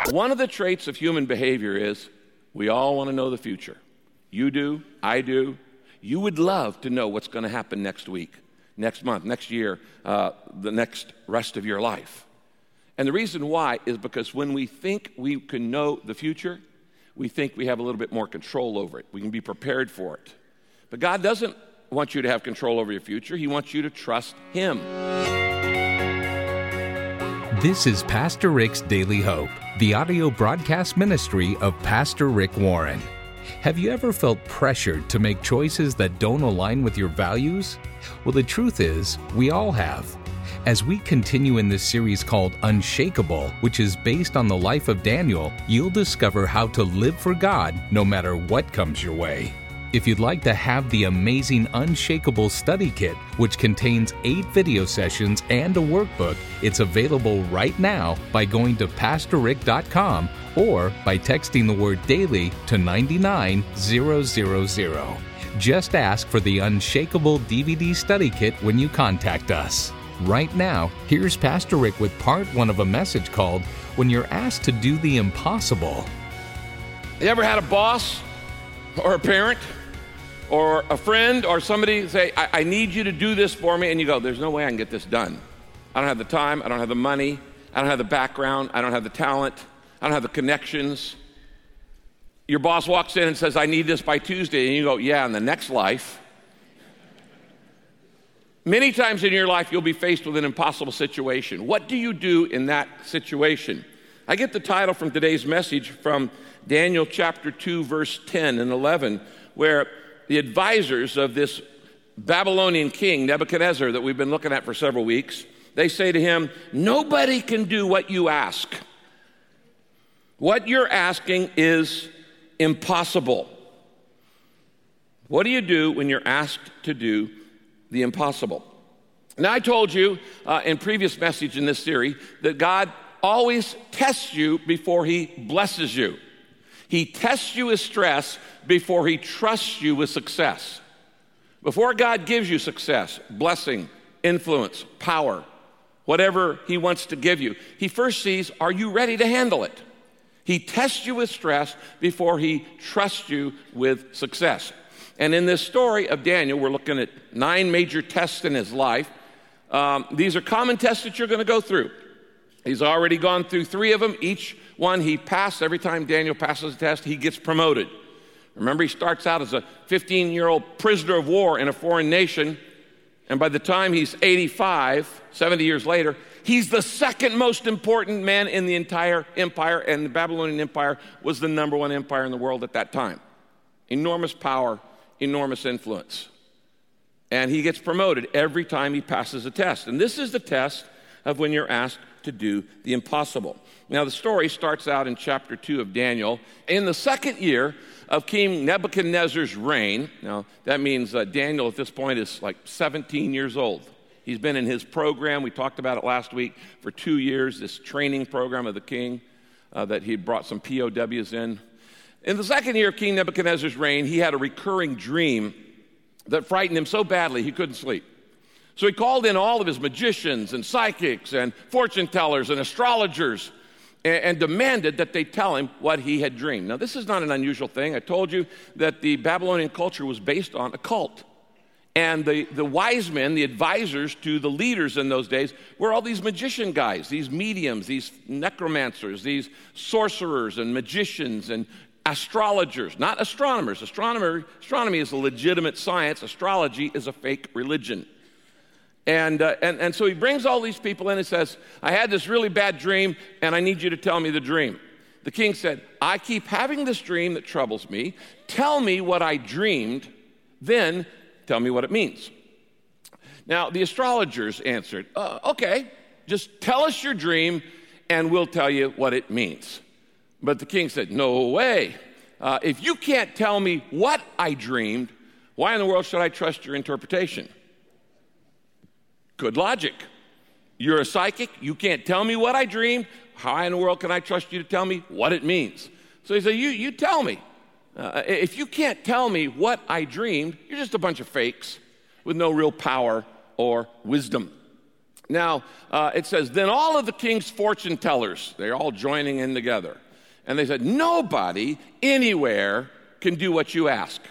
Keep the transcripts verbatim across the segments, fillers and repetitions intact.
One of the traits of human behavior is we all want to know the future. You do, I do. You would love to know what's going to happen next week, next month, next year, uh, the next rest of your life. And the reason why is because when we think we can know the future, we think we have a little bit more control over it. We can be prepared for it. But God doesn't want you to have control over your future. He wants you to trust Him. This is Pastor Rick's Daily Hope, the audio broadcast ministry of Pastor Rick Warren. Have you ever felt pressured to make choices that don't align with your values? Well, the truth is, we all have. As we continue in this series called Unshakable, which is based on the life of Daniel, you'll discover how to live for God no matter what comes your way. If you'd like to have the amazing Unshakable study kit, which contains eight video sessions and a workbook, it's available right now by going to pastor rick dot com or by texting the word daily to nine nine zero zero zero. Just ask for the Unshakable D V D study kit when you contact us. Right now, here's Pastor Rick with part one of a message called When You're Asked to Do the Impossible. You ever had a boss or a parent or a friend or somebody say, I, I need you to do this for me, and you go, there's no way I can get this done. I don't have the time, I don't have the money, I don't have the background, I don't have the talent, I don't have the connections. Your boss walks in and says, I need this by Tuesday, and you go, yeah, in the next life. Many times in your life, you'll be faced with an impossible situation. What do you do in that situation? I get the title from today's message from Daniel chapter two, verse ten and eleven, where the advisors of this Babylonian king, Nebuchadnezzar, that we've been looking at for several weeks, they say to him, nobody can do what you ask. What you're asking is impossible. What do you do when you're asked to do the impossible? Now, I told you uh, in previous message in this series that God always tests you before He blesses you. He tests you with stress before He trusts you with success. Before God gives you success, blessing, influence, power, whatever He wants to give you, He first sees, are you ready to handle it? He tests you with stress before He trusts you with success. And in this story of Daniel, we're looking at nine major tests in his life. Um, these are common tests that you're going to go through. He's already gone through three of them. Each one he passed. Every time Daniel passes a test, he gets promoted. Remember, he starts out as a fifteen-year-old prisoner of war in a foreign nation, and by the time he's eighty-five, seventy years later, he's the second most important man in the entire empire, and the Babylonian Empire was the number one empire in the world at that time. Enormous power, enormous influence. And he gets promoted every time he passes a test. And this is the test of when you're asked to do the impossible. Now, the story starts out in chapter two of Daniel. In the second year of King Nebuchadnezzar's reign, now that means uh, Daniel at this point is like seventeen years old. He's been in his program, we talked about it last week, for two years, this training program of the king uh, that he brought some P O Ws in. In the second year of King Nebuchadnezzar's reign, he had a recurring dream that frightened him so badly he couldn't sleep. So he called in all of his magicians and psychics and fortune tellers and astrologers and, and demanded that they tell him what he had dreamed. Now, this is not an unusual thing. I told you that the Babylonian culture was based on a cult. And the, the wise men, the advisors to the leaders in those days, were all these magician guys, these mediums, these necromancers, these sorcerers and magicians and astrologers, not astronomers. Astronomer, astronomy is a legitimate science. Astrology is a fake religion. And, uh, and, and so he brings all these people in and says, I had this really bad dream, and I need you to tell me the dream. The king said, I keep having this dream that troubles me. Tell me what I dreamed, then tell me what it means. Now, the astrologers answered, uh, okay, just tell us your dream, and we'll tell you what it means. But the king said, no way. Uh, if you can't tell me what I dreamed, why in the world should I trust your interpretation? Good logic. You're a psychic. You can't tell me what I dreamed. How in the world can I trust you to tell me what it means? So he said, you, you tell me. Uh, if you can't tell me what I dreamed, you're just a bunch of fakes with no real power or wisdom. Now, uh, it says, then all of the king's fortune tellers, they're all joining in together. And they said, nobody anywhere can do what you ask,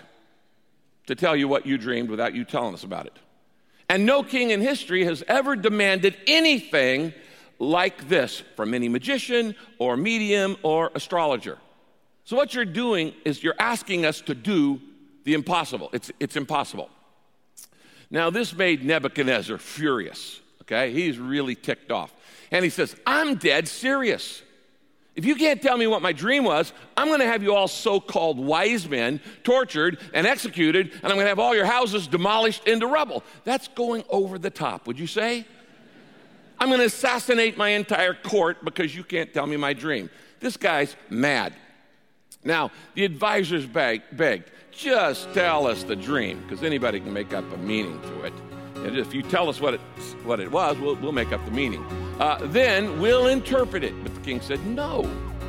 to tell you what you dreamed without you telling us about it. And no king in history has ever demanded anything like this from any magician or medium or astrologer. So what you're doing is you're asking us to do the impossible. It's, it's impossible. Now, this made Nebuchadnezzar furious, okay? He's really ticked off. And he says, I'm dead serious. If you can't tell me what my dream was, I'm going to have you all so-called wise men tortured and executed, and I'm going to have all your houses demolished into rubble. That's going over the top, would you say? I'm going to assassinate my entire court because you can't tell me my dream. This guy's mad. Now, the advisors beg, begged, just tell us the dream, because anybody can make up a meaning to it. And if you tell us what it, what it was, we'll, we'll make up the meaning. Uh, then we'll interpret it. But the king said, no,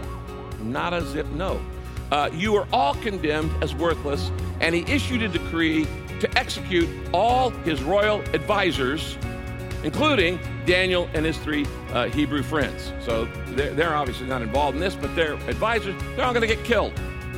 not a zip no. Uh, you are all condemned as worthless, and he issued a decree to execute all his royal advisors, including Daniel and his three uh, Hebrew friends. So they're, they're obviously not involved in this, but their advisors, they're all going to get killed.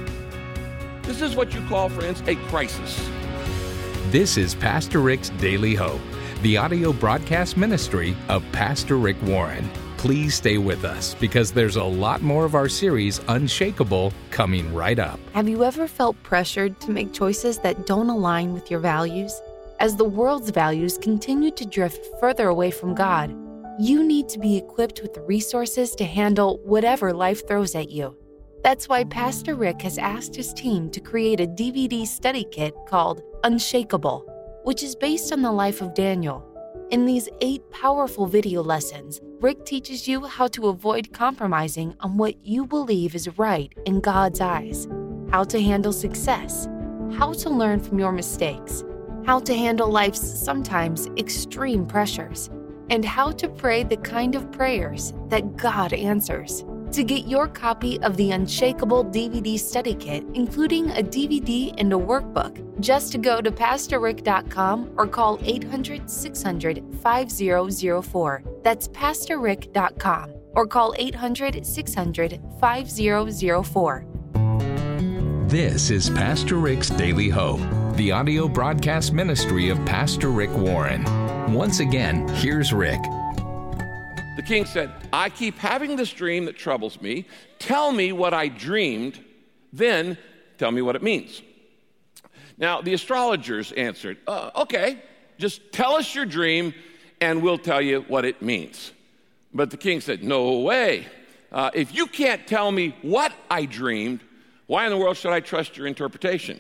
This is what you call, friends, a crisis. This is Pastor Rick's Daily Hope, the audio broadcast ministry of Pastor Rick Warren. Please stay with us because there's a lot more of our series, Unshakable, coming right up. Have you ever felt pressured to make choices that don't align with your values? As the world's values continue to drift further away from God, you need to be equipped with the resources to handle whatever life throws at you. That's why Pastor Rick has asked his team to create a D V D study kit called Unshakable, which is based on the life of Daniel. In these eight powerful video lessons, Rick teaches you how to avoid compromising on what you believe is right in God's eyes, how to handle success, how to learn from your mistakes, how to handle life's sometimes extreme pressures, and how to pray the kind of prayers that God answers. To get your copy of the Unshakable D V D study kit, including a D V D and a workbook, just go to pastor rick dot com or call eight hundred, six hundred, five zero zero four. That's pastor rick dot com or call eight hundred, six hundred, five zero zero four. This is Pastor Rick's Daily Hope, the audio broadcast ministry of Pastor Rick Warren. Once again, here's Rick. The king said, I keep having this dream that troubles me. Tell me what I dreamed, then tell me what it means. Now, the astrologers answered, uh, okay, just tell us your dream and we'll tell you what it means. But the king said, no way. Uh, if you can't tell me what I dreamed, why in the world should I trust your interpretation?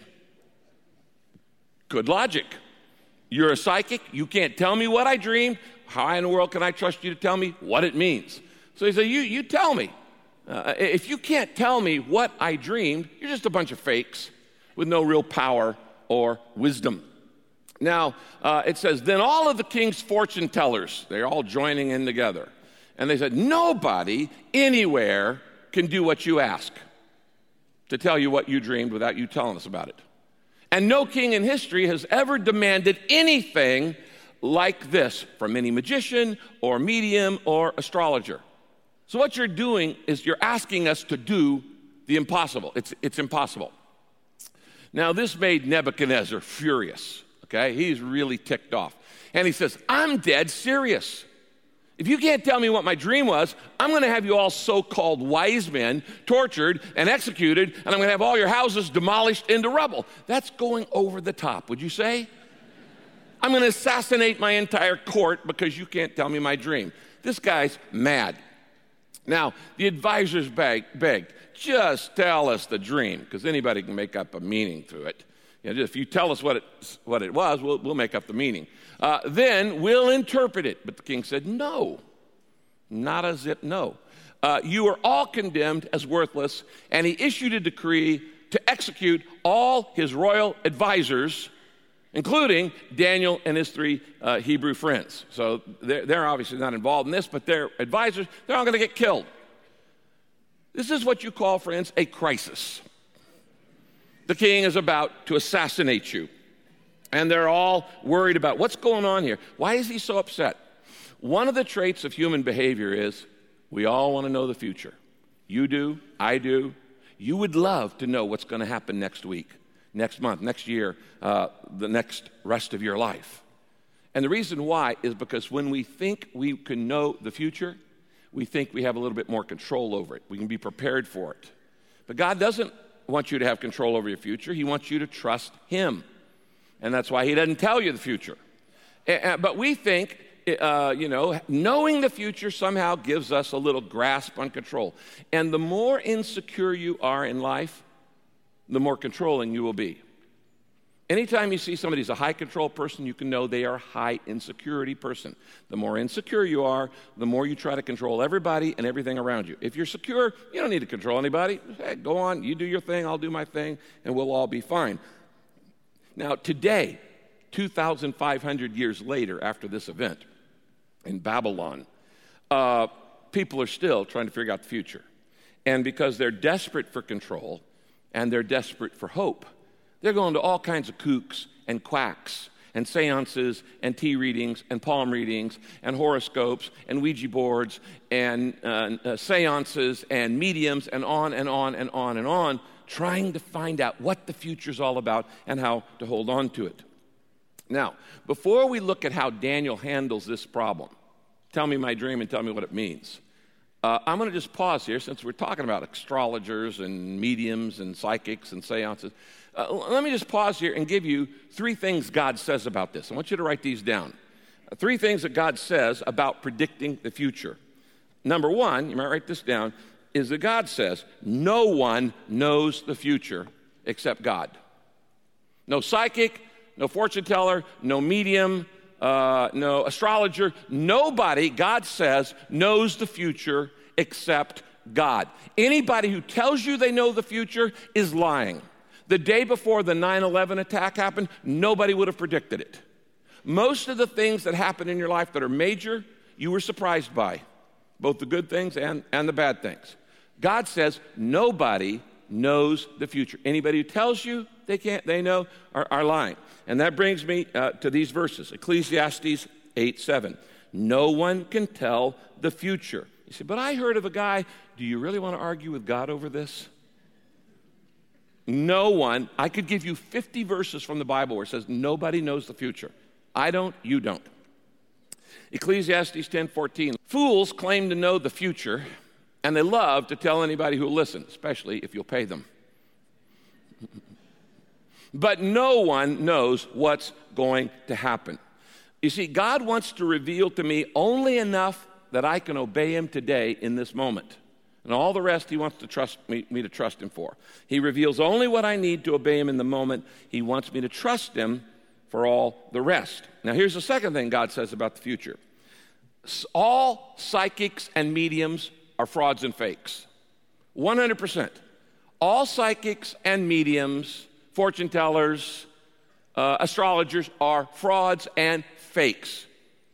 Good logic. You're a psychic. You can't tell me what I dreamed. How in the world can I trust you to tell me what it means? So he said, you, you tell me. Uh, if you can't tell me what I dreamed, you're just a bunch of fakes with no real power or wisdom. Now, uh, it says, then all of the king's fortune tellers, they're all joining in together. And they said, nobody anywhere can do what you ask, to tell you what you dreamed without you telling us about it. And no king in history has ever demanded anything like this from any magician or medium or astrologer. So what you're doing is you're asking us to do the impossible. It's, it's impossible. Now, this made Nebuchadnezzar furious, okay? He's really ticked off. And he says, I'm dead serious. If you can't tell me what my dream was, I'm going to have you all so-called wise men tortured and executed, and I'm going to have all your houses demolished into rubble. That's going over the top, would you say? I'm going to assassinate my entire court because you can't tell me my dream. This guy's mad. Now, the advisors beg, begged, just tell us the dream, because anybody can make up a meaning to it. You know, if you tell us what it, what it was, we'll, we'll make up the meaning. Uh, then we'll interpret it. But the king said, no, not a zip no. Uh, you are all condemned as worthless, and he issued a decree to execute all his royal advisors, including Daniel and his three uh, Hebrew friends. So they're, they're obviously not involved in this, but their advisors, they're all going to get killed. This is what you call, friends, a crisis. The king is about to assassinate you, and they're all worried about what's going on here. Why is he so upset? One of the traits of human behavior is we all want to know the future. You do, I do. You would love to know what's going to happen next week, next month, next year, uh, the next rest of your life. And the reason why is because when we think we can know the future, we think we have a little bit more control over it. We can be prepared for it. But God doesn't want you to have control over your future. He wants you to trust Him. And that's why He doesn't tell you the future. But we think, uh, you know, knowing the future somehow gives us a little grasp on control. And the more insecure you are in life, the more controlling you will be. Anytime you see somebody who's a high control person, you can know they are a high insecurity person. The more insecure you are, the more you try to control everybody and everything around you. If you're secure, you don't need to control anybody. Hey, go on, you do your thing, I'll do my thing, and we'll all be fine. Now, today, two thousand five hundred years later after this event in Babylon, uh, people are still trying to figure out the future. And because they're desperate for control and they're desperate for hope, they're going to all kinds of kooks and quacks and seances and tea readings and palm readings and horoscopes and Ouija boards and uh, uh, seances and mediums and on and on and on and on, trying to find out what the future's all about and how to hold on to it. Now, before we look at how Daniel handles this problem, tell me my dream and tell me what it means. Uh, I'm going to just pause here since we're talking about astrologers and mediums and psychics and seances. Uh, let me just pause here and give you three things God says about this. I want you to write these down. Uh, three things that God says about predicting the future. Number one, you might write this down, is that God says no one knows the future except God. No psychic, no fortune teller, no medium, uh, no astrologer. Nobody, God says, knows the future except God. Anybody who tells you they know the future is lying. The day before the nine eleven attack happened, nobody would have predicted it. Most of the things that happen in your life that are major, you were surprised by, both the good things and, and the bad things. God says nobody knows the future. Anybody who tells you they can't, they know, are, are lying. And that brings me uh, to these verses, Ecclesiastes eight seven. No one can tell the future. You say, but I heard of a guy. Do you really want to argue with God over this? No one. I could give you fifty verses from the Bible where it says nobody knows the future. I don't, you don't. Ecclesiastes ten fourteen. Fools claim to know the future, and they love to tell anybody who will listen, especially if you'll pay them. But no one knows what's going to happen. You see, God wants to reveal to me only enough that I can obey Him today in this moment. And all the rest He wants to trust me, me to trust Him for. He reveals only what I need to obey Him in the moment. He wants me to trust Him for all the rest. Now here's the second thing God says about the future. All psychics and mediums are frauds and fakes. one hundred percent. All psychics and mediums, fortune tellers, uh, astrologers are frauds and fakes.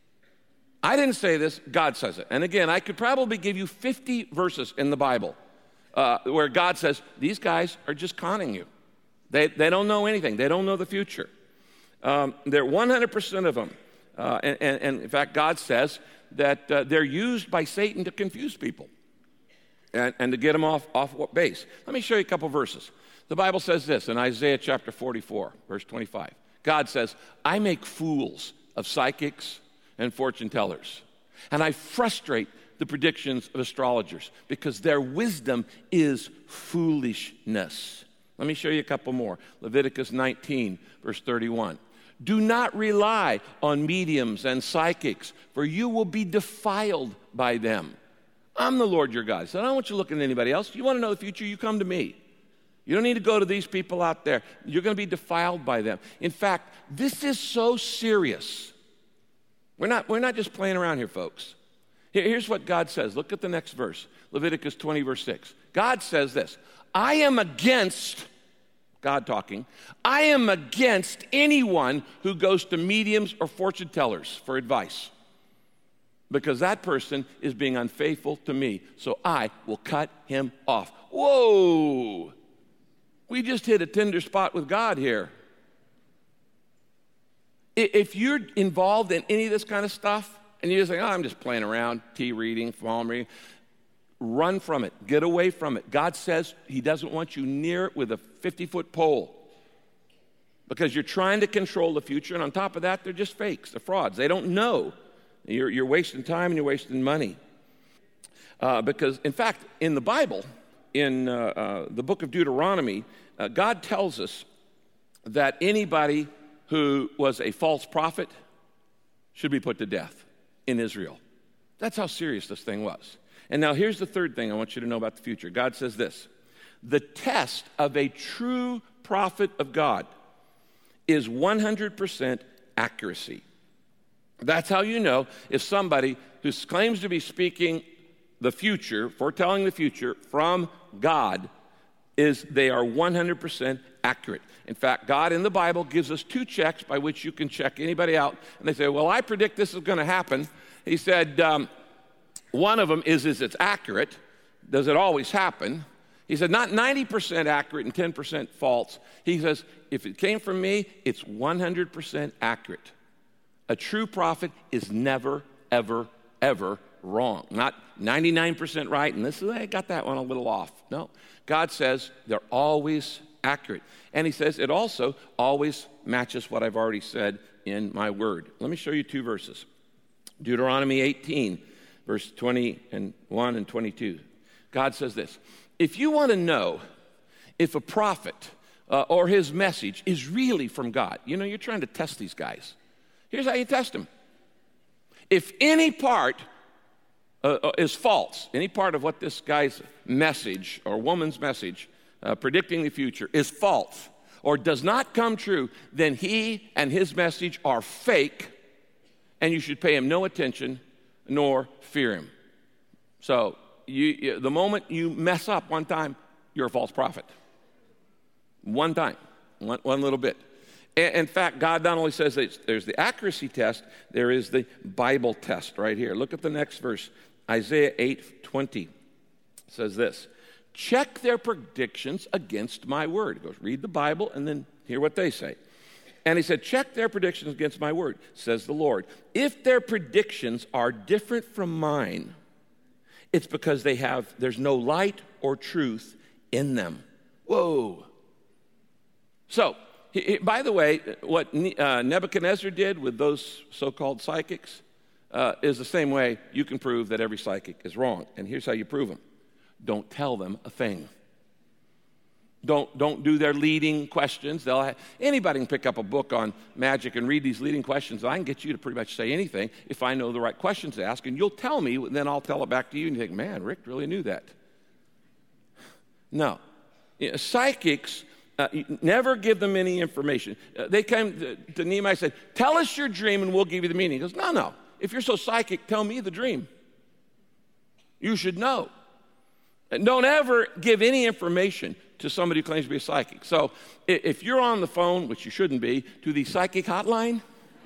I didn't say this, God says it. And again, I could probably give you fifty verses in the Bible uh, where God says, these guys are just conning you. They, they don't know anything. They don't know the future. Um, they're one hundred percent of them. Uh, and, and, and in fact, God says that uh, they're used by Satan to confuse people and, and to get them off, off what base. Let me show you a couple verses. The Bible says this in Isaiah chapter forty-four, verse twenty-five. God says, I make fools of psychics and fortune tellers, and I frustrate the predictions of astrologers because their wisdom is foolishness. Let me show you a couple more. Leviticus nineteen, verse thirty-one. Do not rely on mediums and psychics, for you will be defiled by them. I'm the Lord your God. So I don't want you looking at anybody else. You want to know the future, you come to me. You don't need to go to these people out there. You're going to be defiled by them. In fact, this is so serious. We're not, we're not just playing around here, folks. Here, here's what God says. Look at the next verse. Leviticus twenty, verse six. God says this. I am against, God talking, I am against anyone who goes to mediums or fortune tellers for advice, because that person is being unfaithful to me, so I will cut him off. Whoa! We just hit a tender spot with God here. If you're involved in any of this kind of stuff, And you just think, oh, I'm just playing around, tea reading, palm reading. Run from it. Get away from it. God says he doesn't want you near it with a fifty-foot pole because you're trying to control the future, and on top of that, they're just fakes. They're frauds. They don't know. You're, you're wasting time and you're wasting money. Uh, because, in fact, in the Bible, in uh, uh, the book of Deuteronomy, uh, God tells us that anybody who was a false prophet should be put to death in Israel. That's how serious this thing was. And now here's the third thing I want you to know about the future. God says this: the test of a true prophet of God is one hundred percent accuracy. That's how you know if somebody who claims to be speaking the future, foretelling the future from God, is they are one hundred percent accurate. In fact, God in the Bible gives us two checks by which you can check anybody out. And they say, well, I predict this is going to happen. He said, um, one of them is, is it's accurate. Does it always happen? He said, not ninety percent accurate and ten percent false. He says, if it came from me, it's one hundred percent accurate. A true prophet is never, ever, ever wrong. Not ninety-nine percent right, and this is, I got that one a little off. No, God says they're always accurate. And he says it also always matches what I've already said in my word. Let me show you two verses. Deuteronomy eighteen, verse twenty-one and twenty-two. God says this: if you want to know if a prophet uh, or his message is really from God, you know, you're trying to test these guys. Here's how you test them. If any part uh, is false, any part of what this guy's message or woman's message uh, predicting the future is false or does not come true, then he and his message are fake, and you should pay him no attention nor fear him. So you, you, the moment you mess up one time, you're a false prophet. One time, one, one little bit. In fact, God not only says that there's the accuracy test, there is the Bible test right here. Look at the next verse. Isaiah eight twenty says this: check their predictions against my word. It goes, read the Bible and then hear what they say. And he said, check their predictions against my word, says the Lord. If their predictions are different from mine, it's because they have, there's no light or truth in them. Whoa. So, He, he, by the way, what uh, Nebuchadnezzar did with those so-called psychics uh, is the same way you can prove that every psychic is wrong. And here's how you prove them. Don't tell them a thing. Don't, don't do their leading questions. They'll have, anybody can pick up a book on magic and read these leading questions. I can get you to pretty much say anything if I know the right questions to ask, and you'll tell me, and then I'll tell it back to you, and you think, man, Rick really knew that. No. You know, psychics... Uh, never give them any information. Uh, they came to, to Nehemiah and said, tell us your dream and we'll give you the meaning. He goes, no, no. If you're so psychic, tell me the dream. You should know. And don't ever give any information to somebody who claims to be a psychic. So if you're on the phone, which you shouldn't be, to the psychic hotline,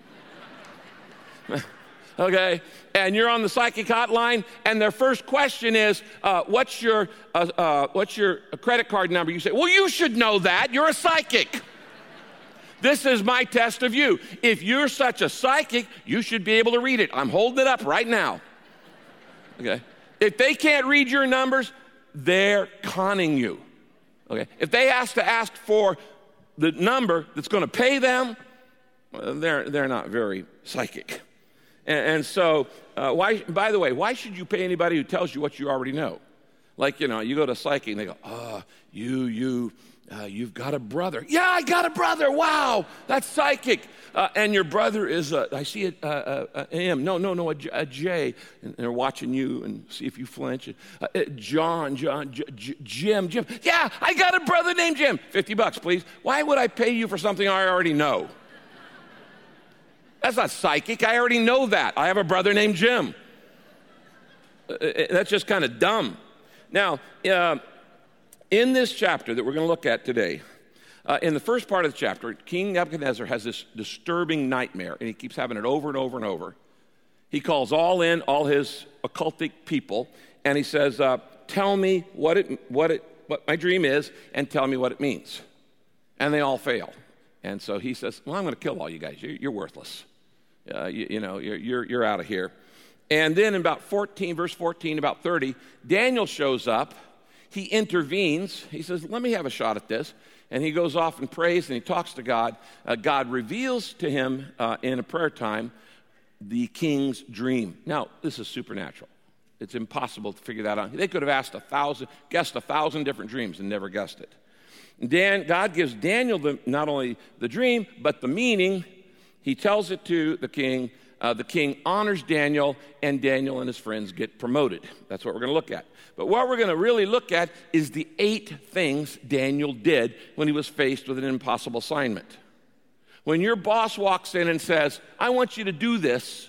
okay, and you're on the psychic hotline, and their first question is, uh, what's your uh, uh, what's your credit card number? You say, well, you should know that. You're a psychic. This is my test of you. If you're such a psychic, you should be able to read it. I'm holding it up right now. Okay. If they can't read your numbers, they're conning you. Okay. If they ask to ask for the number that's going to pay them, well, they're they're not very psychic. And, and so, uh, why? By the way, why should you pay anybody who tells you what you already know? Like, you know, you go to a psychic and they go, oh, you, you, uh, you've got a brother. Yeah, I got a brother. Wow, that's psychic. Uh, and your brother is, a, I see a, a, a M. No, no, no, a, a J. And they're watching you and see if you flinch. Uh, uh, John, John, J, J, Jim, Jim. Yeah, I got a brother named Jim. fifty bucks, please. Why would I pay you for something I already know? That's not psychic. I already know that. I have a brother named Jim. Uh, that's just kind of dumb. Now, uh, in this chapter that we're going to look at today, uh, in the first part of the chapter, King Nebuchadnezzar has this disturbing nightmare, and he keeps having it over and over and over. He calls all in, all his occultic people, and he says, uh, tell me what it, what it, what my dream is, and tell me what it means. And they all fail. And so he says, well, I'm going to kill all you guys. You're, you're worthless. Uh, you, you know, you're, you're, you're out of here. And then in about fourteen, verse fourteen, about thirty, Daniel shows up. He intervenes. He says, let me have a shot at this. And he goes off and prays and he talks to God. Uh, God reveals to him uh, in a prayer time the king's dream. Now, this is supernatural. It's impossible to figure that out. They could have asked a thousand, guessed a thousand different dreams and never guessed it. Dan, God gives Daniel the, not only the dream, but the meaning. He tells it to the king. Uh, the king honors Daniel, and Daniel and his friends get promoted. That's what we're going to look at. But what we're going to really look at is the eight things Daniel did when he was faced with an impossible assignment. When your boss walks in and says, I want you to do this,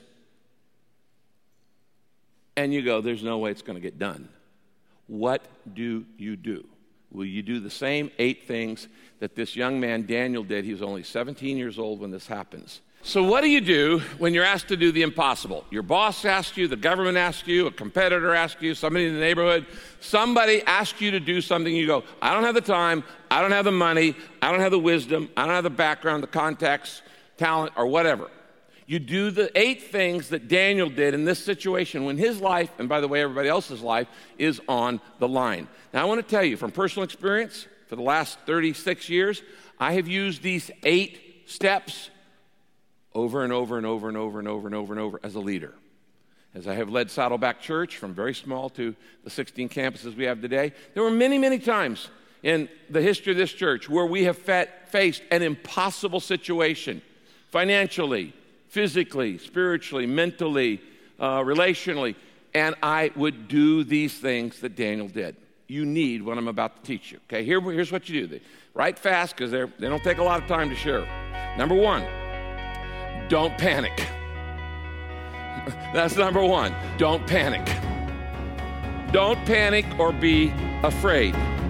and you go, there's no way it's going to get done. What do you do? Will you do the same eight things that this young man Daniel did? He was only seventeen years old when this happens. So what do you do when you're asked to do the impossible? Your boss asks you, the government asks you, a competitor asks you, somebody in the neighborhood, somebody asks you to do something, you go, I don't have the time, I don't have the money, I don't have the wisdom, I don't have the background, the context, talent, or whatever. You do the eight things that Daniel did in this situation when his life, and by the way, everybody else's life, is on the line. Now, I want to tell you from personal experience, for the last thirty-six years, I have used these eight steps over and over and over and over and over and over and over as a leader. As I have led Saddleback Church from very small to the sixteen campuses we have today, there were many, many times in the history of this church where we have faced an impossible situation, financially, physically, spiritually, mentally, uh, relationally, and I would do these things that Daniel did. You need what I'm about to teach you. Okay, Here, here's what you do. Write fast because they don't take a lot of time to share. Number one, don't panic. That's number one. Don't panic. Don't panic or be afraid.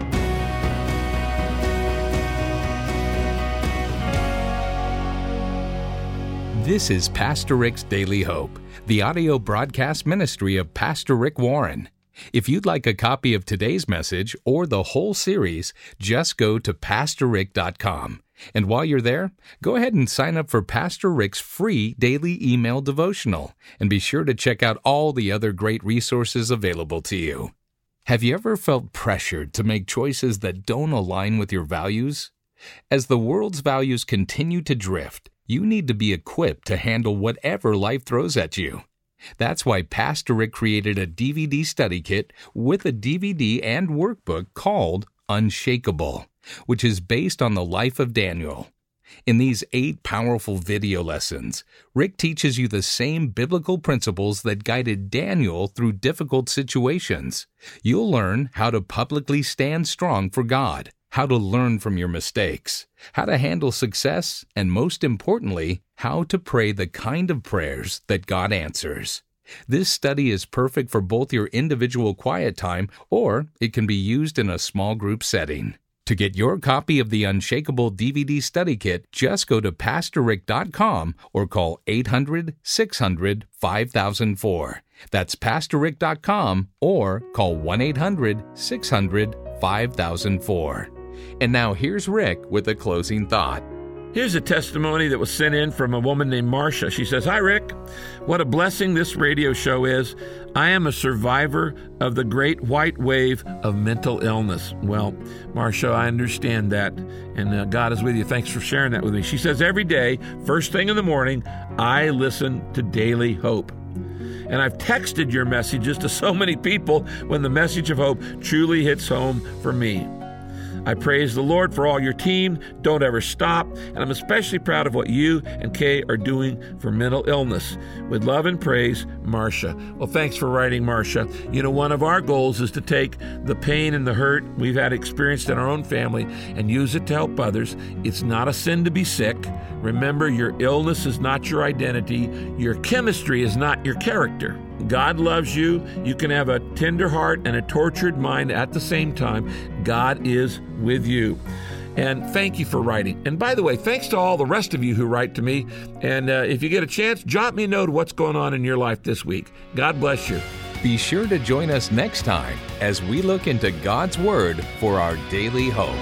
This is Pastor Rick's Daily Hope, the audio broadcast ministry of Pastor Rick Warren. If you'd like a copy of today's message or the whole series, just go to pastor rick dot com. And while you're there, go ahead and sign up for Pastor Rick's free daily email devotional, and be sure to check out all the other great resources available to you. Have you ever felt pressured to make choices that don't align with your values? As the world's values continue to drift, you need to be equipped to handle whatever life throws at you. That's why Pastor Rick created a D V D study kit with a D V D and workbook called Unshakable, which is based on the life of Daniel. In these eight powerful video lessons, Rick teaches you the same biblical principles that guided Daniel through difficult situations. You'll learn how to publicly stand strong for God, how to learn from your mistakes, how to handle success, and most importantly, how to pray the kind of prayers that God answers. This study is perfect for both your individual quiet time, or it can be used in a small group setting. To get your copy of the Unshakable D V D study kit, just go to pastor rick dot com or call eight hundred, six hundred, five thousand four. That's pastor rick dot com or call one eight hundred, six hundred, five thousand four. And now here's Rick with a closing thought. Here's a testimony that was sent in from a woman named Marcia. She says, "Hi, Rick. What a blessing this radio show is. I am a survivor of the great white wave of mental illness." Well, Marcia, I understand that, and uh, God is with you. Thanks for sharing that with me. She says, "Every day, first thing in the morning, I listen to Daily Hope. And I've texted your messages to so many people when the message of hope truly hits home for me. I praise the Lord for all your team. Don't ever stop. And I'm especially proud of what you and Kay are doing for mental illness. With love and praise, Marcia." Well, thanks for writing, Marcia. You know, one of our goals is to take the pain and the hurt we've had experienced in our own family and use it to help others. It's not a sin to be sick. Remember, your illness is not your identity. Your chemistry is not your character. God loves you. You can have a tender heart and a tortured mind at the same time. God is with you. And thank you for writing. And by the way, thanks to all the rest of you who write to me. And uh, if you get a chance, jot me a note of what's going on in your life this week. God bless you. Be sure to join us next time as we look into God's Word for our daily hope.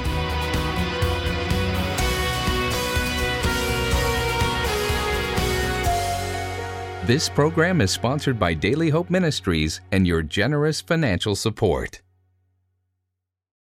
This program is sponsored by Daily Hope Ministries and your generous financial support.